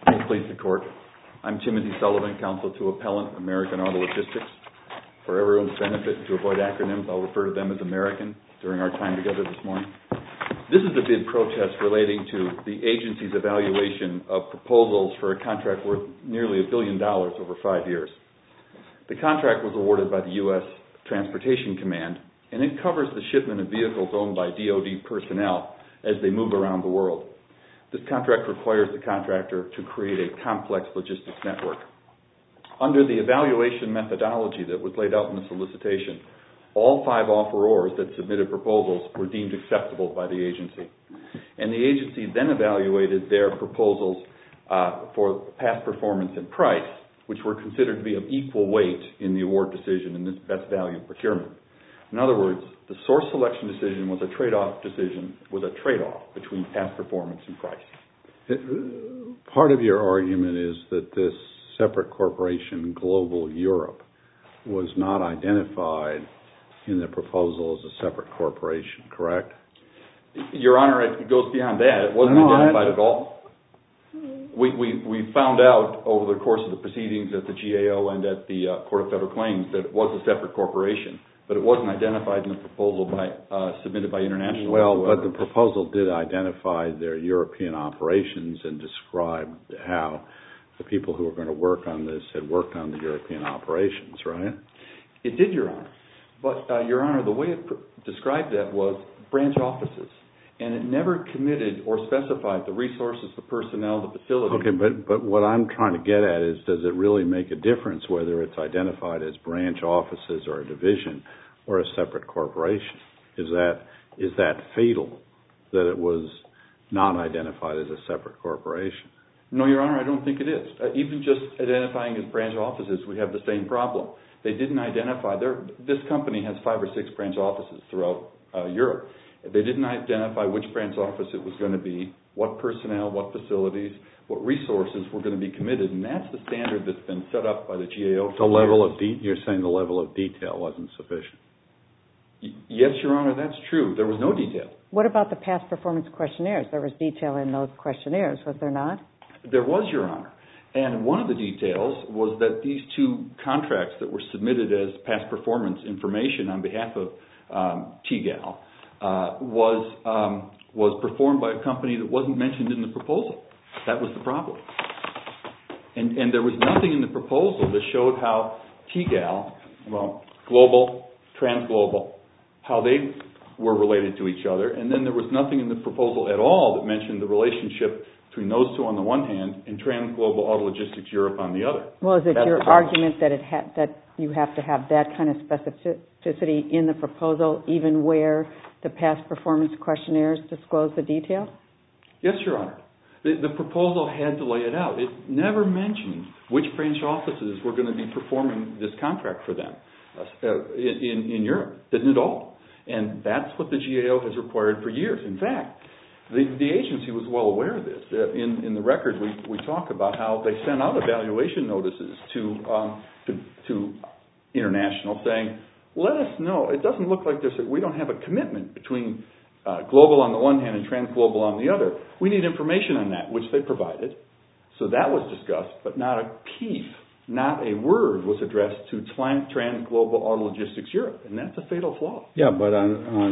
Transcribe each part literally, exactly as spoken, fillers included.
May it please the Court. I'm Timothy Sullivan, Counsel to Appellant American Auto Logistics. For everyone's benefit, to avoid acronyms, I'll refer to them as American during our time together this morning. This is a bid protest relating to the agency's evaluation of proposals for a contract worth nearly a billion dollars over five years. The contract was awarded by the U S Transportation Command, and it covers the shipment of vehicles owned by D O D personnel as they move around the world. This contract requires the contractor to create a complex logistics network. Under the evaluation methodology that was laid out in the solicitation, all five offerors that submitted proposals were deemed acceptable by the agency. And the agency then evaluated their proposals uh, for past performance and price, which were considered to be of equal weight in the award decision in this best value procurement. In other words, the source selection decision was a trade-off decision, was a trade-off between past performance and price. It, part of your argument is that this separate corporation, Global Europe, was not identified in the proposal as a separate corporation, correct? Your Honor, it goes beyond that. It wasn't no, identified at all. We, we, we found out over the course of the proceedings at the G A O and at the uh, Court of Federal Claims that it was a separate corporation, but it wasn't identified in the proposal by, uh, submitted by International. Well, but the proposal did identify their European operations and described how the people who were going to work on this had worked on the European operations, right? It did, Your Honor. But, uh, Your Honor, the way it pr- described that was branch offices, and it never committed or specified the resources, the personnel, the facility. Okay, but, but what I'm trying to get at is, does it really make a difference whether it's identified as branch offices or a division or a separate corporation? Is that is that fatal that it was not identified as a separate corporation? No, Your Honor, I don't think it is. Uh, even just identifying as branch offices, we have the same problem. They didn't identify, their, this company has five or six branch offices throughout uh, Europe. They didn't identify which branch office it was going to be, what personnel, what facilities, what resources were going to be committed, and that's the standard that's been set up by the G A O. The level of de- you're saying the level of detail wasn't sufficient? Y- yes, Your Honor, that's true. There was no detail. What about the past performance questionnaires? There was detail in those questionnaires, was there not? There was, Your Honor. And one of the details was that these two contracts that were submitted as past performance information on behalf of um, T G A L uh, was um, was performed by a company that wasn't mentioned in the proposal. That was the problem. And, and there was nothing in the proposal that showed how T G A L, well, Global, Transglobal, how they were related to each other. And then there was nothing in the proposal at all that mentioned the relationship between those two on the one hand and Transglobal Auto Logistics Europe on the other. Well, is it That's your argument that it ha- that you have to have that kind of specificity in the proposal even where the past performance questionnaires disclose the detail? Yes, Your Honor. The, the proposal had to lay it out. It never mentioned which branch offices were going to be performing this contract for them uh, in, in Europe. Didn't at all. And that's what the G A O has required for years. In fact, The, the agency was well aware of this. Uh, in, in the record, we, we talk about how they sent out evaluation notices to, um, to, to International saying, let us know. It doesn't look like there's a, we don't have a commitment between uh, Global on the one hand and Transglobal on the other. We need information on that, which they provided. So that was discussed, but not a peep, not a word was addressed to Transglobal Auto Logistics Europe, and that's a fatal flaw. Yeah, but on, on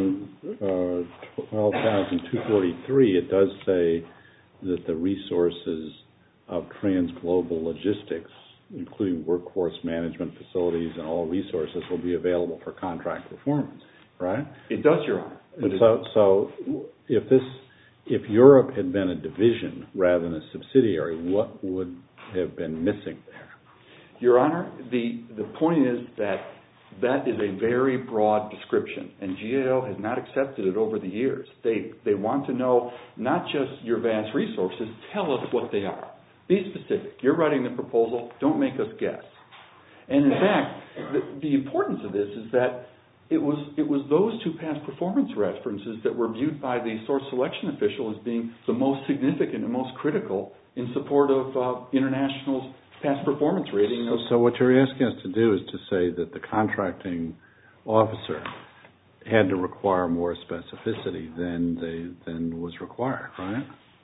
uh, twelve thousand two hundred forty-three, it does say that the resources of Transglobal Logistics, including workforce management facilities and all resources, will be available for contract performance, right? It does, Your Honor. And so, so if this, if Europe had been a division rather than a subsidiary, what would have been missing there? Your Honor, the, the point is that that is a very broad description, and G A O has not accepted it over the years. They, they want to know not just your vast resources, tell us what they are. Be specific. You're writing the proposal, don't make us guess. And in fact, the, the importance of this is that it was, it was those two past performance references that were viewed by the source selection official as being the most significant and most critical in support of uh, International's past performance rating. So, so what you're asking us to do is to say that the contracting officer had to require more specificity than they than was required, right?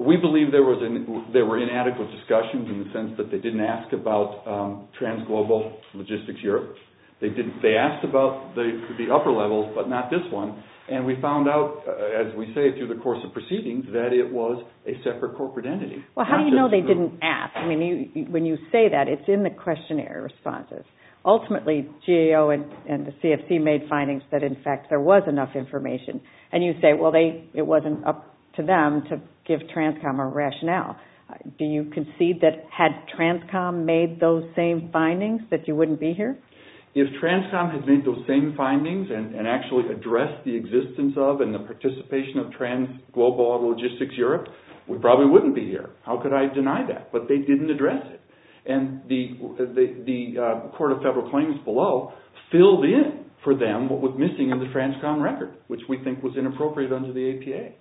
we believe there was an, there were inadequate discussions in the sense that they didn't ask about um, Transglobal Logistics Europe. They did. They asked about the the upper levels, but not this one. And we found out, uh, as we say through the course of proceedings, that it was a separate corporate entity. Well, how do you know they didn't ask? I mean, you, when you say that, it's in the questionnaire responses. Ultimately, G A O and, and the C F C made findings that, in fact, there was enough information. And you say, well, they it wasn't up to them to give Transcom a rationale. Uh, do you concede that had Transcom made those same findings that you wouldn't be here? If Transcom had made those same findings and, and actually addressed the existence of and the participation of Transglobal Auto Logistics Europe, we probably wouldn't be here. How could I deny that? But they didn't address it. And the the, the uh, Court of Federal Claims below filled in for them what was missing in the Transcom record, which we think was inappropriate under the A P A.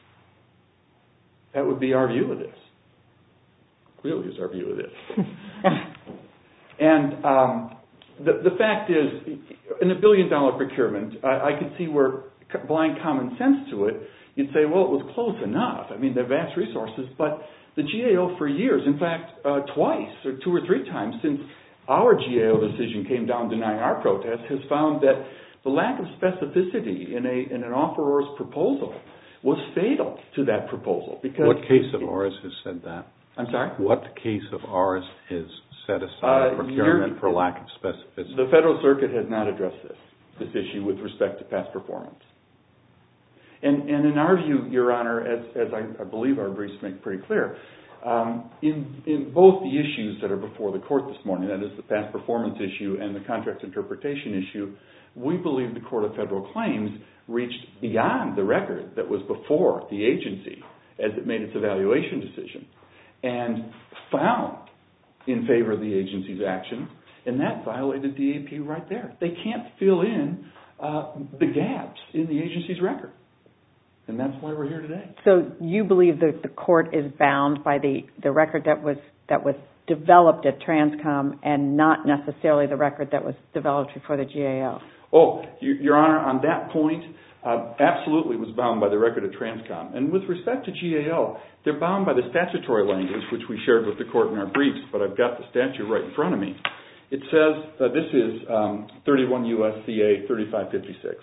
That would be our view of this. Really is our view of this. and um, the, the fact is, in a billion-dollar procurement, I, I could see where blind common sense to it, you'd say, well, it was close enough. I mean, they're vast resources, but the G A O for years, in fact, uh, twice or two or three times since our G A O decision came down denying our protest, has found that the lack of specificity in, a, in an offeror's proposal was fatal to that proposal. Because what case of ours has said that? I'm sorry? What case of ours has set aside uh, procurement for lack of specificity? The Federal Circuit has not addressed this, this issue with respect to past performance. And, and in our view, Your Honor, as, as I, I believe our briefs make pretty clear, um, in, in both the issues that are before the court this morning, that is the past performance issue and the contract interpretation issue, we believe the Court of Federal Claims reached beyond the record that was before the agency as it made its evaluation decision and found in favor of the agency's action, and that violated the A P right there. They can't fill in uh, the gaps in the agency's record. And that's why we're here today. So you believe that the court is bound by the, the record that was that was developed at Transcom and not necessarily the record that was developed before the G A O? Oh, Your Honor, on that point, uh, absolutely was bound by the record at Transcom. And with respect to G A O, they're bound by the statutory language, which we shared with the court in our briefs, but I've got the statute right in front of me. It says, uh, this is um, thirty-one U S C A thirty-five fifty-six.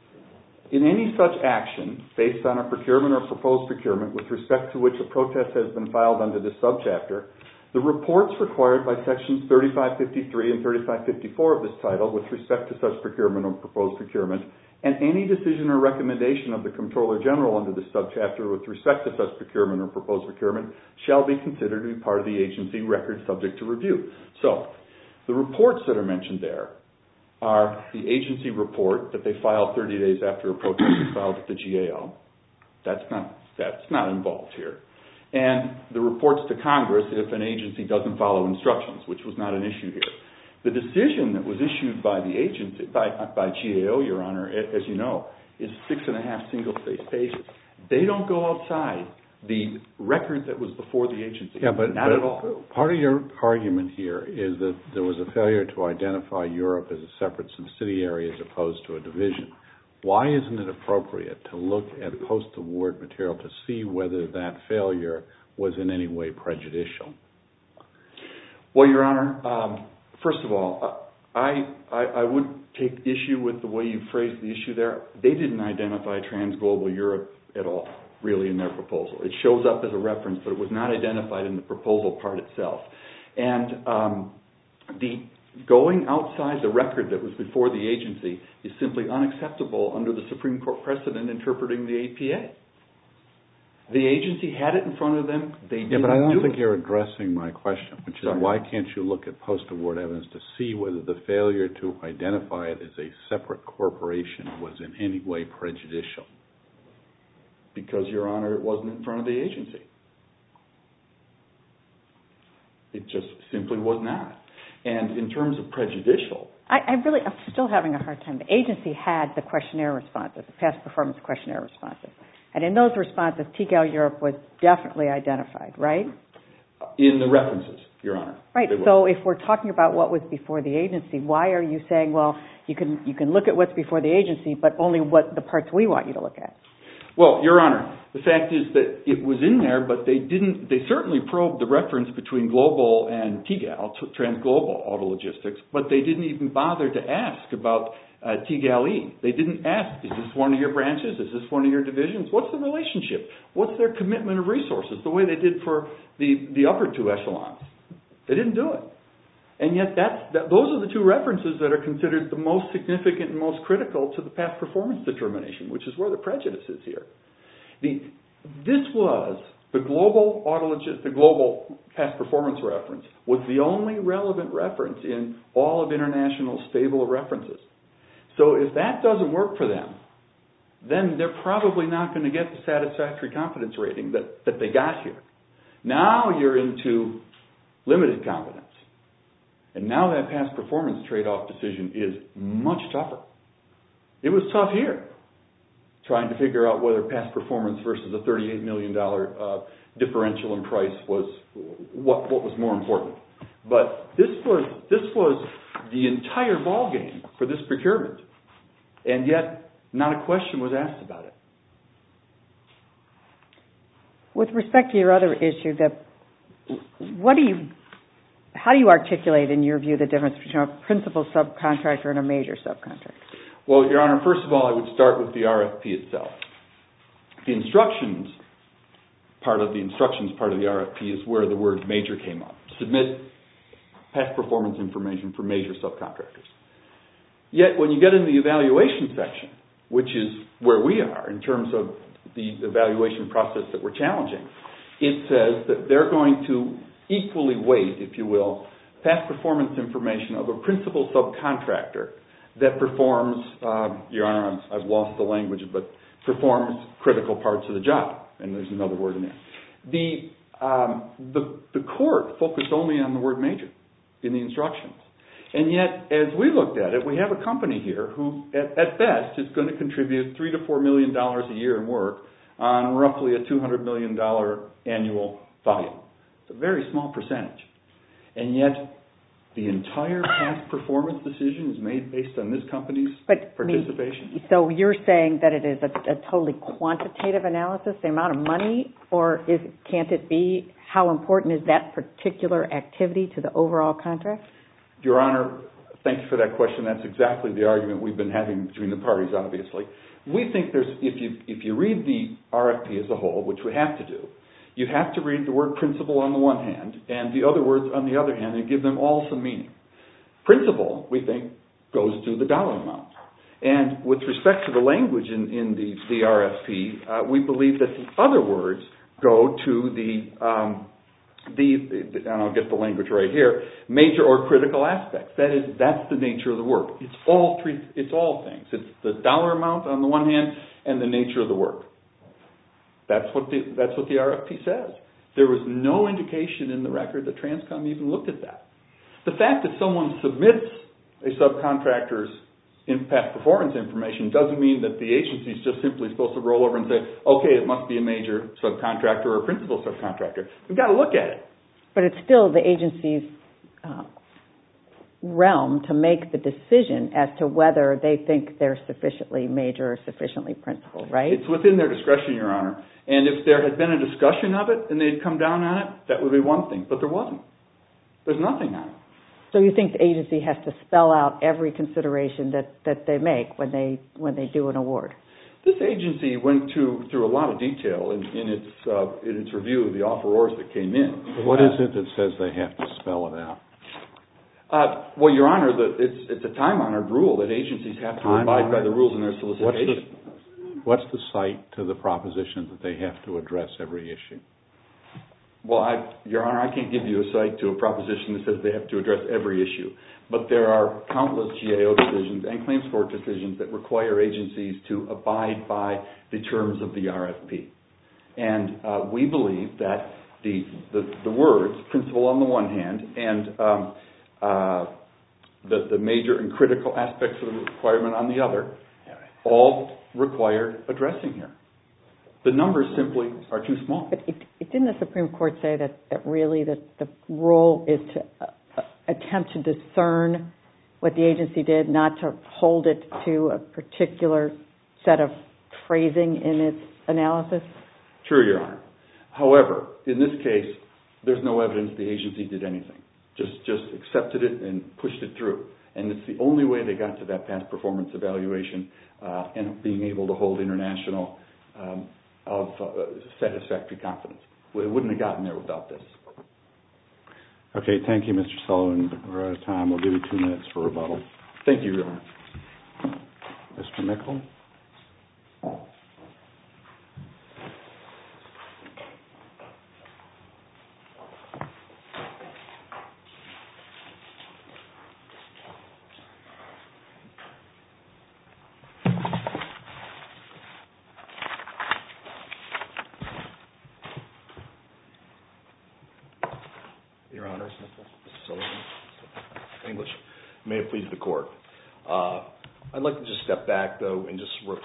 In any such action, based on a procurement or proposed procurement with respect to which a protest has been filed under this subchapter, the reports required by sections thirty-five fifty-three and thirty-five fifty-four of this title with respect to such procurement or proposed procurement, and any decision or recommendation of the Comptroller General under this subchapter with respect to such procurement or proposed procurement shall be considered to be part of the agency record subject to review. So, the reports that are mentioned there are the agency report that they filed thirty days after a protest was filed at the G A O. That's not, that's not involved here. And the reports to Congress if an agency doesn't follow instructions, which was not an issue here. The decision that was issued by the agency, by, by G A O, Your Honor, as you know, is six and a half single-spaced pages. They don't go outside the record that was before the agency. Yeah, but, not but at all. Part of your argument here is that there was a failure to identify Europe as a separate subsidiary as opposed to a division. Why isn't it appropriate to look at post-award material to see whether that failure was in any way prejudicial? Well, Your Honor, um, first of all, I, I, I would take issue with the way you phrased the issue there. They didn't identify Transglobal Europe at all, really, in their proposal. It shows up as a reference, but it was not identified in the proposal part itself. And um, the going outside the record that was before the agency is simply unacceptable under the Supreme Court precedent interpreting the A P A. The agency had it in front of them. They didn't do it. Yeah, but I don't think you're addressing my question, which is Sorry. Why can't you look at post-award evidence to see whether the failure to identify it as a separate corporation was in any way prejudicial? Because, Your Honor, it wasn't in front of the agency. It just simply was not. And in terms of prejudicial... I, I really, I'm still having a hard time. The agency had the questionnaire responses, the past performance questionnaire responses. And in those responses, T G A L Europe was definitely identified, right? In the references, Your Honor. Right. So if we're talking about what was before the agency, why are you saying, well, you can you can look at what's before the agency, but only what the parts we want you to look at? Well, Your Honor, the fact is that it was in there, but they didn't. They certainly probed the reference between Global and T G A L, Transglobal Auto Logistics, but they didn't even bother to ask about uh, T G A L E. They didn't ask, is this one of your branches? Is this one of your divisions? What's the relationship? What's their commitment of resources? The way they did for the, the upper two echelons. They didn't do it. And yet that's, that, those are the two references that are considered the most significant and most critical to the past performance determination, which is where the prejudice is here. The, this was, the global autologist, the global past performance reference was the only relevant reference in all of international stable references. So if that doesn't work for them, then they're probably not going to get the satisfactory confidence rating that, that they got here. Now you're into limited confidence. And now that past performance trade-off decision is much tougher. It was tough here, trying to figure out whether past performance versus a thirty-eight million dollars uh, differential in price was what, what was more important. But this was, this was the entire ballgame for this procurement. And yet, not a question was asked about it. With respect to your other issue, that what do you, how do you articulate, in your view, the difference between a principal subcontractor and a major subcontractor? Well, Your Honor, first of all, I would start with the R F P itself. The instructions, part of the instructions part of the R F P is where the word major came up. Submit past performance information for major subcontractors. Yet, when you get in the evaluation section, which is where we are in terms of the evaluation process that we're challenging, it says that they're going to equally weight, if you will, past performance information of a principal subcontractor that performs, um, Your Honor, I've, I've lost the language, but performs critical parts of the job. And there's another word in there. The, um, the, the court focused only on the word major in the instructions. And yet, as we looked at it, we have a company here who, at, at best, is going to contribute three to four million dollars a year in work on roughly a two hundred million dollars annual volume. It's a very small percentage. And yet, the entire past performance decision is made based on this company's but, participation. I mean, so you're saying that it is a, a totally quantitative analysis, the amount of money, or is, can't it be how important is that particular activity to the overall contract? Your Honor, thank you for that question. That's exactly the argument we've been having between the parties, obviously. We think there's, if you, if you read the R F P as a whole, which we have to do, you have to read the word principal on the one hand and the other words on the other hand and give them all some meaning. Principal, we think, goes to the dollar amount. And with respect to the language in, in the, the R F P, uh, we believe that the other words go to the, um, the, and I'll get the language right here, major or critical aspects. That is, that's the nature of the work. It's all three, it's all things. It's the dollar amount on the one hand and the nature of the work. That's what the, that's what the R F P says. There was no indication in the record that Transcom even looked at that. The fact that someone submits a subcontractor's in past performance information doesn't mean that the agency is just simply supposed to roll over and say, okay, it must be a major subcontractor or a principal subcontractor. We've got to look at it. But it's still the agency's uh, realm to make the decision as to whether they think they're sufficiently major or sufficiently principal, right? It's within their discretion, Your Honor. And if there had been a discussion of it and they'd come down on it, that would be one thing. But there wasn't. There's nothing on it. So you think the agency has to spell out every consideration that, that they make when they when they do an award? This agency went to, through a lot of detail in, in its uh, in its review of the offerors that came in. What is it that says they have to spell it out? Uh, well, Your Honor, the, it's it's a time-honored rule that agencies have to time abide honored? by the rules in their solicitation. What's the, what's the cite to the proposition that they have to address every issue? Well, I, Your Honor, I can't give you a cite to a proposition that says they have to address every issue. But there are countless G A O decisions and claims court decisions that require agencies to abide by the terms of the R F P. And uh, we believe that the, the, the words, principal on the one hand, and um, uh, the, the major and critical aspects of the requirement on the other, all require addressing here. The numbers simply are too small. But it, it didn't the Supreme Court say that, that really the, the role is to uh, attempt to discern what the agency did, not to hold it to a particular set of phrasing in its analysis? True, Your Honor. However, in this case, there's no evidence the agency did anything. Just just accepted it and pushed it through. And it's the only way they got to that past performance evaluation uh, and being able to hold international um, of uh, satisfactory confidence. Well, they wouldn't have gotten there without this. Okay, thank you, Mister Sullivan. We're out of time. We'll give you two minutes for rebuttal. Thank you, Your Honor. Mister Mickle? Your Honors, Mister Sullivan, English. May it please the Court. Uh, I'd like to just step back, though, and just re-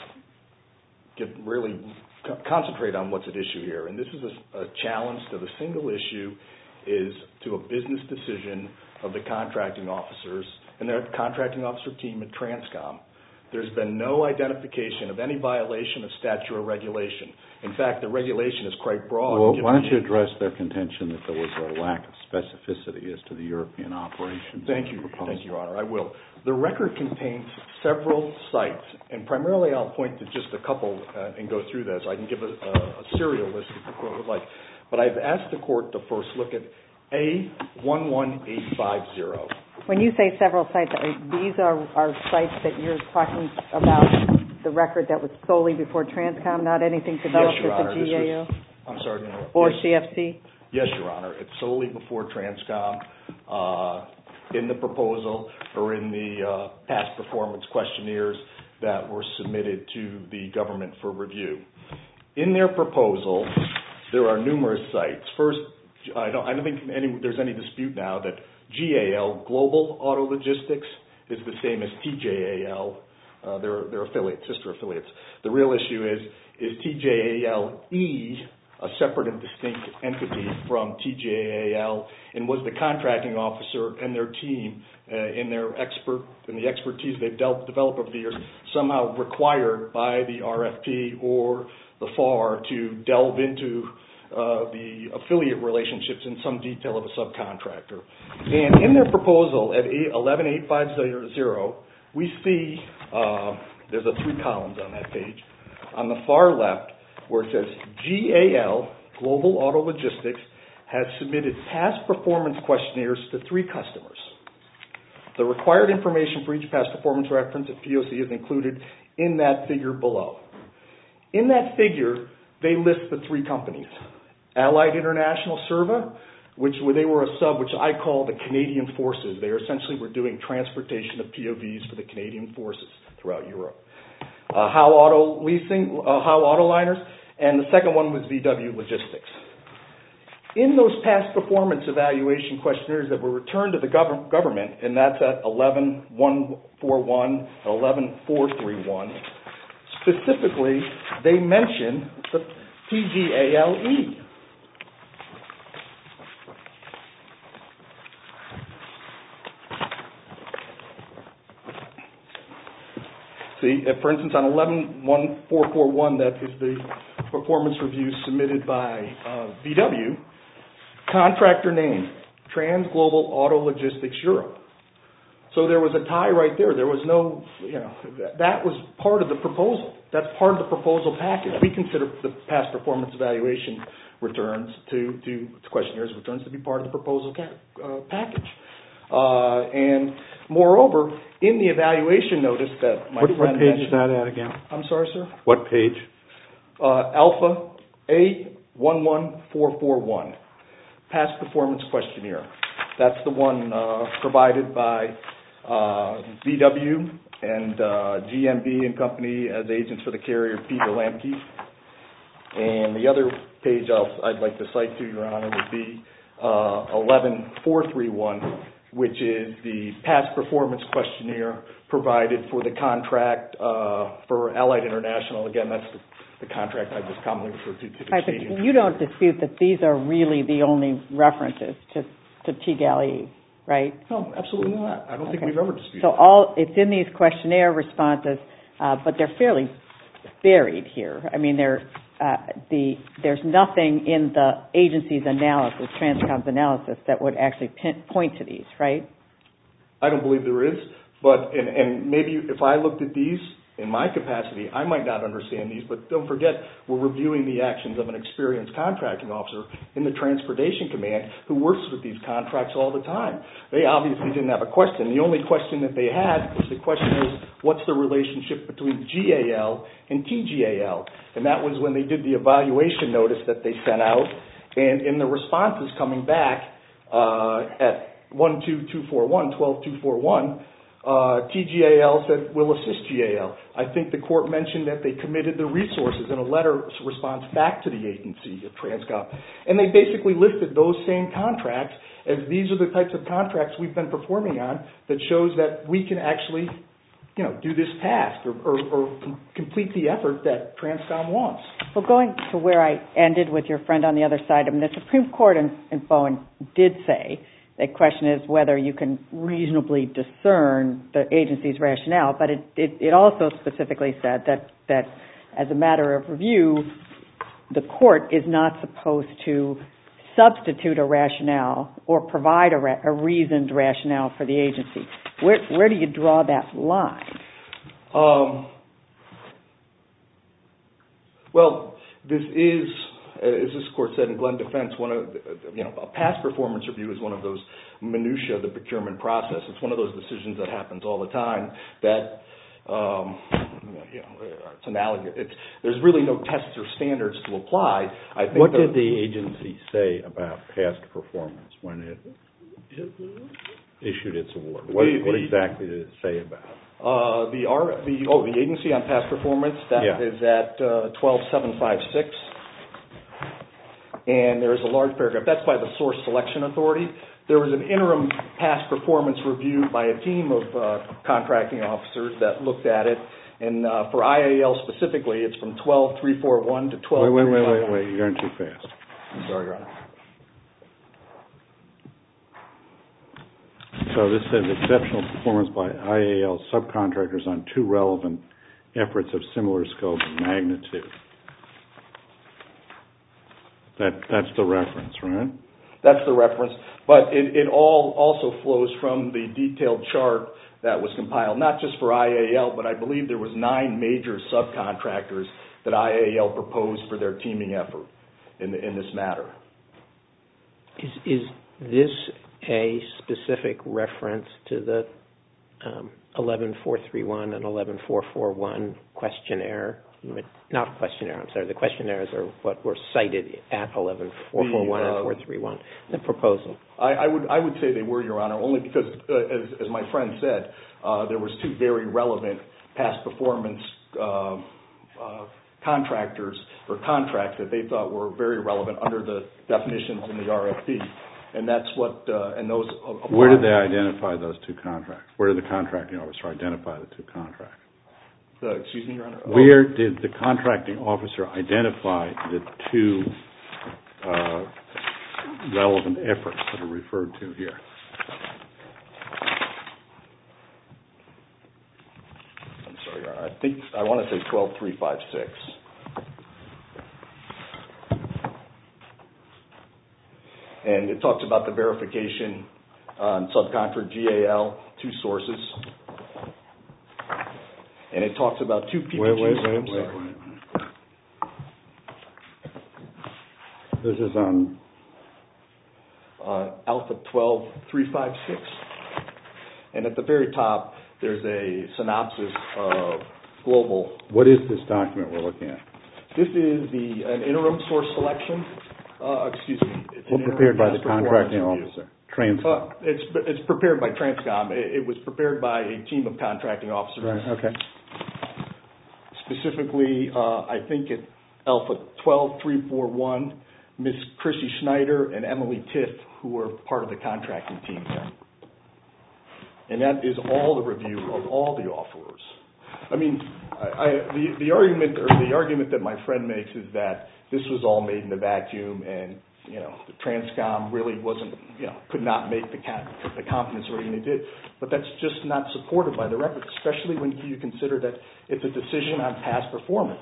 get really co- concentrate on what's at issue here. And this is a, a challenge to the single issue is to a business decision of the contracting officers and their contracting officer team at Transcom. There's been no identification of any violation of statute or regulation. In fact, the regulation is quite broad. Well, why don't you address their contention that there was a lack of specificity as to the European operations? Thank you. Thank you, Your Honor. I will. The record contains several sites, and primarily I'll point to just a couple uh, and go through this. I can give a, a, a serial list if the Court would like. But I've asked the Court to first look at A one one eight five zero. When you say several sites, these are, are sites that you're talking about, the record that was solely before Transcom, not anything developed yes, Your with Honor. the G A O? Was, I'm sorry to interrupt. Or yes. C F C? Yes, Your Honor. It's solely before Transcom. Uh, in the proposal or in the uh, past performance questionnaires that were submitted to the government for review. In their proposal, there are numerous sites. First, I don't, I don't think any, there's any dispute now that G A L, Global Auto Logistics, is the same as T J A L. Uh, they're, they're affiliates, sister affiliates. The real issue is, is T J A L E a separate and distinct entity from T J A L, and was the contracting officer and their team uh, in their expert in the expertise they've developed over the years somehow required by the R F P or the F A R to delve into uh, the affiliate relationships in some detail of a subcontractor. And in their proposal at eleven eight five zero, we see uh, there's a three columns on that page. On the far left, where it says G A L, Global Auto Logistics, has submitted past performance questionnaires to three customers. The required information for each past performance reference at P O C is included in that figure below. In that figure, they list the three companies. Allied International Serva, which they were a sub, which I call the Canadian Forces. They essentially were doing transportation of P O Vs for the Canadian Forces throughout Europe. Uh, Howe Auto Leasing, uh, Howe Auto Liners, and the second one was V W Logistics. In those past performance evaluation questionnaires that were returned to the gov- government, and that's at eleven one forty-one, eleven four thirty-one, specifically, they mention the T G A L E. See, for instance, on eleven one four forty-one, that is the performance review submitted by uh, V W, contractor name, Trans Global Auto Logistics Europe. So there was a tie right there. There was no, you know, that was part of the proposal. That's part of the proposal package. We consider the past performance evaluation returns to, to questionnaires returns to be part of the proposal ca- uh, package. Uh, and moreover, in the evaluation notice that my what, friend what page mentioned, is that at again? I'm sorry, sir? What page? Uh, Alpha A one one four four one, past performance questionnaire. That's the one uh, provided by uh, V W and uh, G M B and company as agents for the carrier Peter Lamke. And the other page I'll, I'd like to cite to Your Honor would be uh, eleven four thirty-one, which is the past performance questionnaire provided for the contract uh, for Allied International. Again, that's the, the contract I just commonly refer to. to the right, but you don't dispute that these are really the only references to, to T G A L E, right? No, absolutely not. I don't okay. think we've ever disputed so that. all it's in these questionnaire responses, uh, but they're fairly buried here. I mean, they're uh, the there's nothing in the agency's analysis, Transcom's analysis, that would actually pin, point to these, right? I don't believe there is, but and, and maybe if I looked at these in my capacity, I might not understand these, but don't forget, we're reviewing the actions of an experienced contracting officer in the Transportation Command who works with these contracts all the time. They obviously didn't have a question. The only question that they had was the question is, what's the relationship between G A L and T G A L? And that was when they did the evaluation notice that they sent out, and in the responses coming back uh, at one two two four one, twelve two four one, Uh, T G A L said, we'll assist G A L. I think the court mentioned that they committed the resources in a letter response back to the agency of Transcom. And they basically listed those same contracts as these are the types of contracts we've been performing on that shows that we can actually, you know, do this task or, or, or com- complete the effort that Transcom wants. Well, going to where I ended with your friend on the other side, I mean, the Supreme Court in, in Bowen did say the question is whether you can reasonably discern the agency's rationale, but it, it, it also specifically said that, that as a matter of review, the court is not supposed to substitute a rationale or provide a, ra- a reasoned rationale for the agency. Where, where do you draw that line? Um, well, this is, as this court said in Glenn Defense, one of the, you know, a past performance review is one of those minutiae of the procurement process. It's one of those decisions that happens all the time that, um, you know, it's analogous. It's, there's really no tests or standards to apply. I think what the, did the agency say about past performance when it, it issued its award? What, the, what the, exactly did it say about it? Uh, the, R, the, oh, the agency on past performance, that yeah. is at uh, twelve seven five six. And there is a large paragraph. That's by the Source Selection Authority. There was an interim past performance review by a team of uh, contracting officers that looked at it. And uh, for I A L specifically, it's from twelve three forty-one to twelve. Wait, wait, wait, wait, wait. You're going too fast. I'm sorry, Your Honor. So this says exceptional performance by I A L subcontractors on two relevant efforts of similar scope and magnitude. That, that's the reference, right? That's the reference. But it, it all also flows from the detailed chart that was compiled, not just for I A L, but I believe there was nine major subcontractors that I A L proposed for their teaming effort in, in this matter. Is, is this a specific reference to the um, eleven four thirty-one and eleven four forty-one questionnaire? Not questionnaire, I'm sorry. The questionnaires are what were cited at eleven four forty-one uh, and four thirty-one, the proposal. I, I would I would say they were, Your Honor, only because, uh, as, as my friend said, uh, there was two very relevant past performance uh, uh, contractors or contracts that they thought were very relevant under the definitions in the R F P. And that's what, uh, and those apply. Where did they identify those two contracts? Where did the contracting officer identify the two contracts? Uh, excuse me, Your Honor. Where oh. did the contracting officer identify the two uh, relevant efforts that are referred to here? I'm sorry, Your Honor. I think I want to say twelve three fifty-six. And it talks about the verification on subcontract G A L, two sources. And it talks about two P P Gs. Wait, wait, wait, wait, wait. This is on uh, Alpha twelve three fifty-six. And at the very top, there's a synopsis of global. What is this document we're looking at? This is the an interim source selection. Uh, excuse me. It's well, prepared by the contracting officer. Transcom. Uh, it's it's prepared by Transcom. It, it was prepared by a team of contracting officers. Right. Okay. Specifically, uh, I think at Alpha twelve three forty-one, Miz Chrissy Schneider and Emily Tiff, who were part of the contracting team there. And that is all the review of all the offerors. I mean, I, I, the the argument or the argument that my friend makes is that this was all made in a vacuum, and you know, the Transcom really wasn't, you know, could not make the the confidence rating they did. But that's just not supported by the record, especially when you consider that it's a decision on past performance.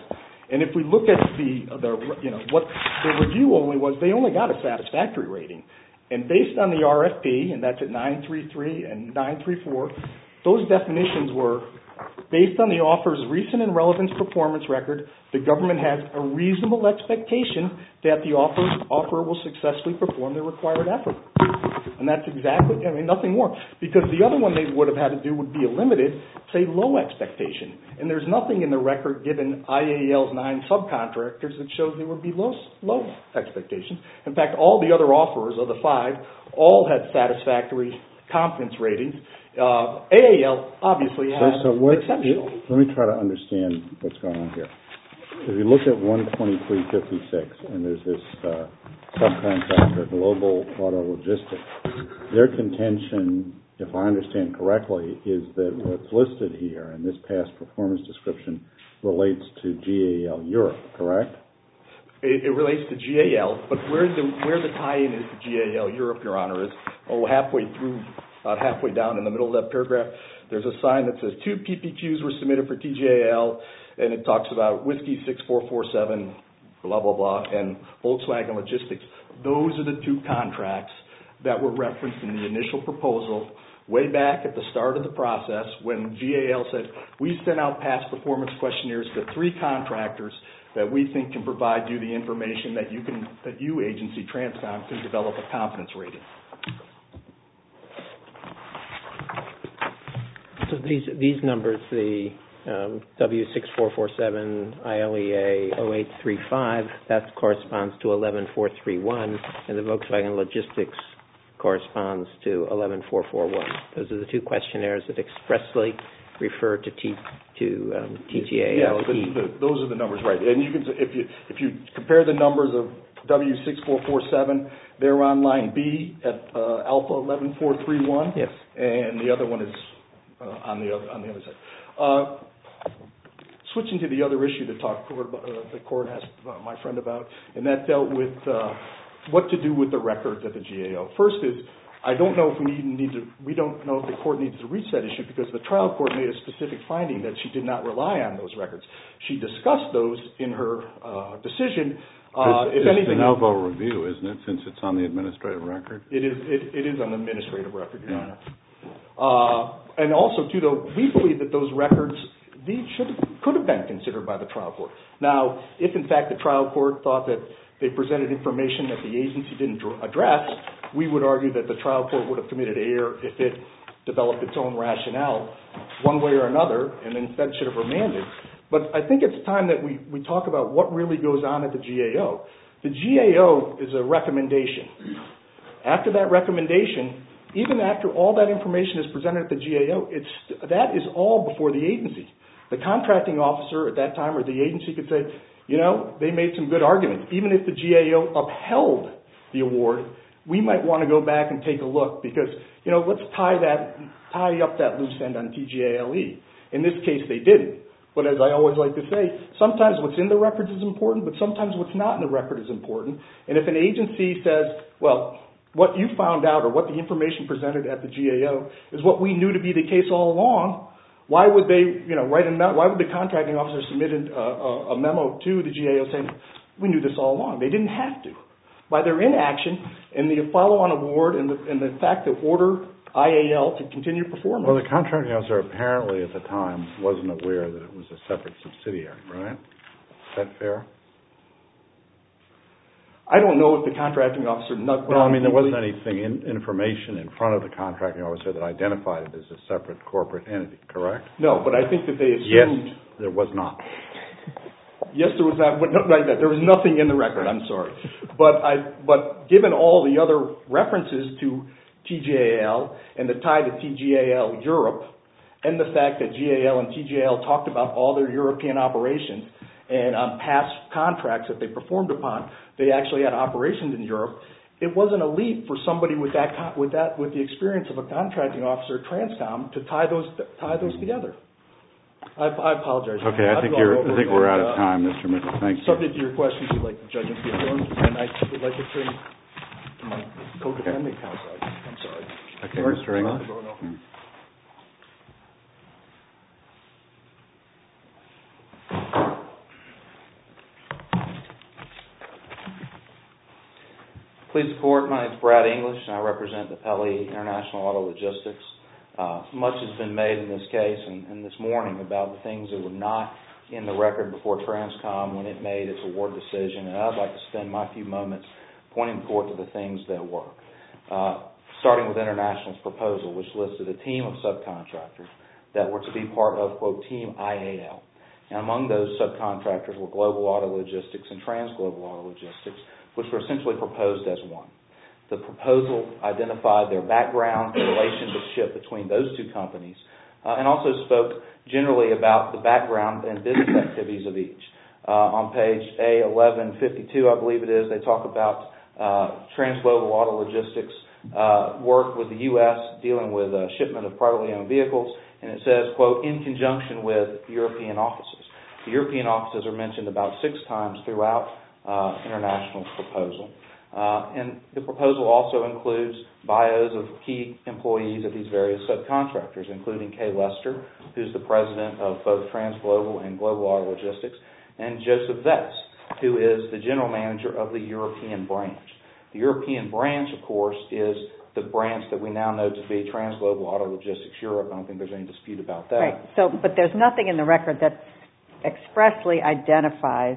And if we look at the, the you know, what the review only was, they only got a satisfactory rating. And based on the R F P, and that's at nine three three and nine three four, those definitions were, based on the offer's recent and relevant performance record, the government has a reasonable expectation that the offer, offerer will successfully perform the required effort. And that's exactly, I mean, nothing more. Because the other one they would have had to do would be a limited, say, low expectation. And there's nothing in the record given I A L's nine subcontractors that shows there would be low, low expectations. In fact, all the other offerers of the five all had satisfactory confidence ratings. Uh, A A L obviously had so, so what, exceptional. Let me try to understand what's going on here. If you look at one twenty-three fifty-six, and there's this uh, subcontractor, Global Auto Logistics, their contention, if I understand correctly, is that what's listed here in this past performance description relates to G A L Europe, correct? It, it relates to G A L, but where the where the tie-in is to G A L Europe, Your Honor, is oh halfway through, about halfway down in the middle of that paragraph, there's a sign that says two P P Qs were submitted for T G A L, and it talks about Whiskey six four four seven, blah, blah, blah, and Volkswagen Logistics. Those are the two contracts that were referenced in the initial proposal way back at the start of the process when G A L said, we sent out past performance questionnaires to three contractors that we think can provide you the information that you can, that you, agency Transcom, can develop a confidence rating. So these these numbers, the um, W six four four seven, I L E A oh eight three five, that corresponds to eleven four three one, and the Volkswagen Logistics corresponds to eleven four four one. Those are the two questionnaires that expressly refer to T to um, T G A L E. Yes, the, the, those are the numbers, right? And you can, if you if you compare the numbers of W six four four seven, they're on line B at uh, Alpha eleven four three one. Yes, and the other one is uh, on the other on the other side. Uh, switching to the other issue that talk, uh, the court asked uh, my friend about, and that dealt with uh, what to do with the records at the G A O. First is, I don't know if we need, need to, we don't know if the court needs to reach that issue because the trial court made a specific finding that she did not rely on those records. She discussed those in her uh, decision. Uh, it's if anything, de novo review, isn't it, since it's on the administrative record? It is. It, it is on the administrative record, Your Honor. Uh, and also, too, though, we believe that those records these should could have been considered by the trial court. Now, if in fact the trial court thought that they presented information that the agency didn't address, we would argue that the trial court would have committed error if it developed its own rationale one way or another and instead should have remanded. But I think it's time that we, we talk about what really goes on at the G A O. The G A O is a recommendation. After that recommendation, even after all that information is presented at the G A O, it's, that is all before the agency. The contracting officer at that time or the agency could say, you know, they made some good arguments. Even if the G A O upheld the award, we might want to go back and take a look because, you know, let's tie that, tie up that loose end on T G A L E. In this case, they didn't. But as I always like to say, sometimes what's in the records is important, but sometimes what's not in the record is important. And if an agency says, well, what you found out or what the information presented at the G A O is what we knew to be the case all along, why would they, you know, write a memo, why would the contracting officer submit a, a, a memo to the G A O saying, we knew this all along? They didn't have to. By their inaction and the follow-on award and the, and the fact that order I A L to continue performance. Well, the contracting officer apparently at the time wasn't aware that it was a separate subsidiary, right? Is that fair? I don't know if the contracting officer nugged Well, I mean, there deeply. wasn't anything, in, information in front of the contracting officer that identified it as a separate corporate entity, correct? No, but I think that they assumed. Yes, there was not. Yes, there was not. But no, right, there was nothing in the record. I'm sorry, but I. But given all the other references to T G A L and the tie to T G A L Europe, and the fact that G A L and T G A L talked about all their European operations and on past contracts that they performed upon, they actually had operations in Europe. It wasn't a leap for somebody with that with that with the experience of a contracting officer at Transcom to tie those tie those together. I, I apologize. Okay, I think you're. I think we're out of time, Mister Mitchell. Thank you. Subject to your questions, you'd like the judgment to be affirmed, and I would like to turn to my co-defendant okay. counsel. I'm sorry. Okay, Mister English. Hmm. Please support. My name is Brad English, and I represent the Pele International Auto Logistics. Uh, much has been made in this case and, and this morning about the things that were not in the record before Transcom when it made its award decision, and I'd like to spend my few moments pointing the court to the things that were. Uh, starting with International's proposal, which listed a team of subcontractors that were to be part of, quote, Team I A L. And among those subcontractors were Global Auto Logistics and Transglobal Auto Logistics, which were essentially proposed as one. The proposal identified their background, the relationship between those two companies, uh, and also spoke generally about the background and business activities of each. Uh, on page A eleven fifty-two, I believe it is, they talk about uh, Transglobal Auto Logistics uh, work with the U S dealing with uh, shipment of privately owned vehicles, and it says, quote, in conjunction with European offices. The European offices are mentioned about six times throughout uh, International's proposal. Uh, and the proposal also includes bios of key employees of these various subcontractors, including Kay Lester, who's the president of both Transglobal and Global Auto Logistics, and Joseph Vetz, who is the general manager of the European branch. The European branch, of course, is the branch that we now know to be Transglobal Auto Logistics Europe. I don't think there's any dispute about that. Right. So, but there's nothing in the record that expressly identifies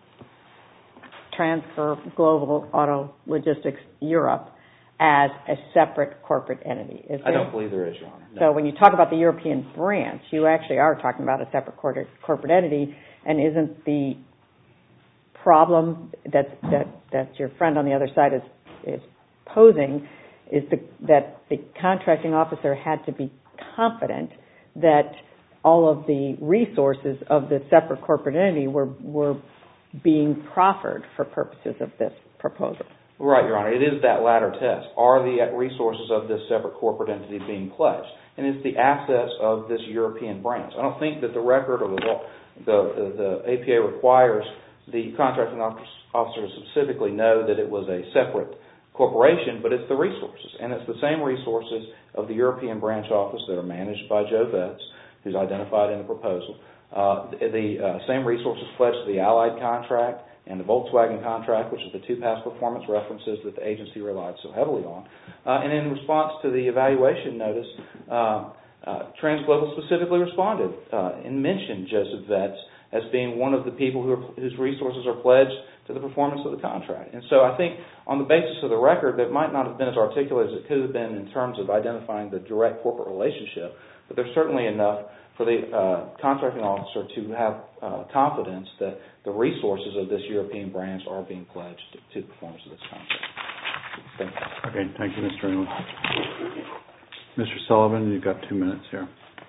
Transglobal Auto Logistics Europe as a separate corporate entity, is there? I don't believe there is, Your Honor. No. So when you talk about the European branch, you actually are talking about a separate corporate, corporate entity, and isn't the problem that that that your friend on the other side is is posing is the, that the contracting officer had to be confident that all of the resources of the separate corporate entity were were being proffered for purposes of this proposal. Right, Your Honor. It is that latter test. Are the resources of this separate corporate entity being pledged? And it's the assets of this European branch. I don't think that the record or the law, the, the, the A P A requires the contracting officer to specifically know that it was a separate corporation, but it's the resources. And it's the same resources of the European branch office that are managed by Joe Vetz, who's identified in the proposal. Uh, the uh, same resources pledged to the Allied contract and the Volkswagen contract, which is the two past performance references that the agency relied so heavily on. Uh, and in response to the evaluation notice, uh, uh, Transglobal specifically responded uh, and mentioned Joseph Vetz as being one of the people who are, whose resources are pledged to the performance of the contract. And so I think on the basis of the record, that might not have been as articulate as it could have been in terms of identifying the direct corporate relationship, but there's certainly enough for the uh, contracting officer to have uh, confidence that the resources of this European branch are being pledged to the performance of this contract. Thank you. Okay, thank you, Mister English. Mister Sullivan, you've got two minutes here.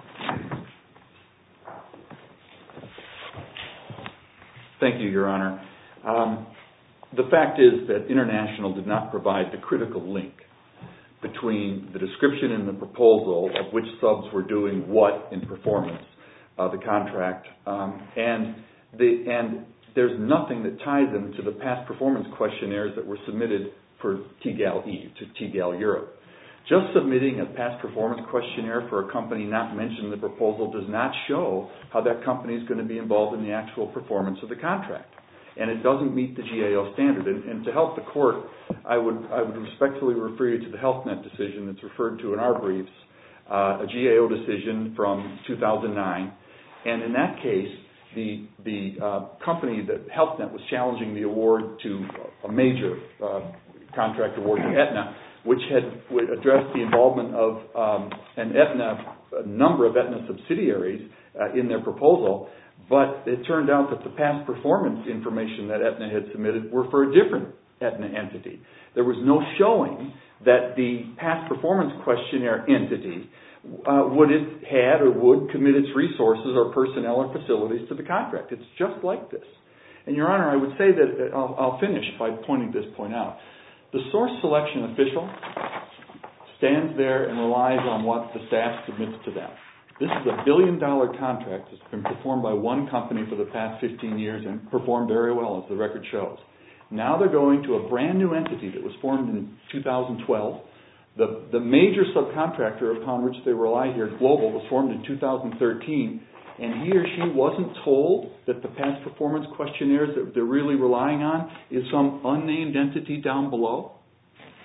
Thank you, Your Honor. Um, the fact is that International did not provide the critical link between the description in the proposal of which subs were doing what in performance of the contract, um, and the and there's nothing that ties them to the past performance questionnaires that were submitted for T G A L-E, to T G A L Europe. Just submitting a past performance questionnaire for a company not mentioned in the proposal does not show how that company is going to be involved in the actual performance of the contract. And it doesn't meet the G A O standard. And, and to help the court, I would I would respectfully refer you to the HealthNet decision that's referred to in our briefs, uh, a G A O decision from two thousand nine. And in that case, the the uh, company that HealthNet was challenging the award to a major uh, contract award to Aetna, which had addressed the involvement of um, an Aetna, a number of Aetna subsidiaries uh, in their proposal. But it turned out that the past performance information that Aetna had submitted were for a different Aetna entity. There was no showing that the past performance questionnaire entity uh, would it had or would commit its resources or personnel or facilities to the contract. It's just like this. And Your Honor, I would say that, I'll, I'll finish by pointing this point out. The source selection official stands there and relies on what the staff submits to them. This is a billion dollar contract that's been performed by one company for the past fifteen years and performed very well, as the record shows. Now they're going to a brand new entity that was formed in two thousand twelve. The, the major subcontractor upon which they rely here, Global, was formed in two thousand thirteen, and he or she wasn't told that the past performance questionnaires that they're really relying on is some unnamed entity down below.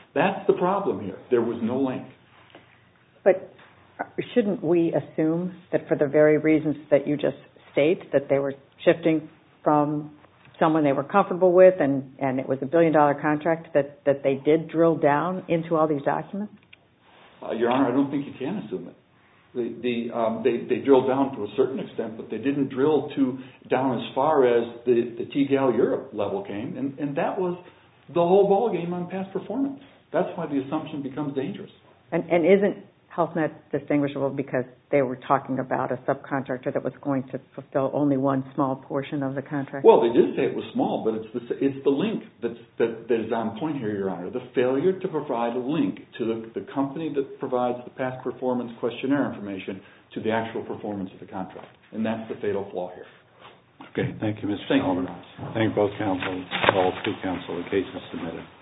That's the problem here. There was no link. But shouldn't we assume that for the very reasons that you just state, that they were shifting from someone they were comfortable with and, and it was a billion-dollar contract, that, that they did drill down into all these documents? Uh, Your Honor, I don't think you can assume it. The, the, um, they, they drilled down to a certain extent, but they didn't drill to down as far as the, the T G A L Europe level came, and, and that was the whole ballgame on past performance. That's why the assumption becomes dangerous. And, and isn't HealthNet distinguishable because they were talking about a subcontractor that was going to fulfill only one small portion of the contract? Well, they did say it was small, but it's the, it's the link that's, that, that is on point here, Your Honor. The failure to provide a link to the, the company that provides the past performance questionnaire information to the actual performance of the contract. And that's the fatal flaw here. Okay, thank you, Mister Thank Sullivan. you. Thank both counsel, all three counsel. The case is submitted.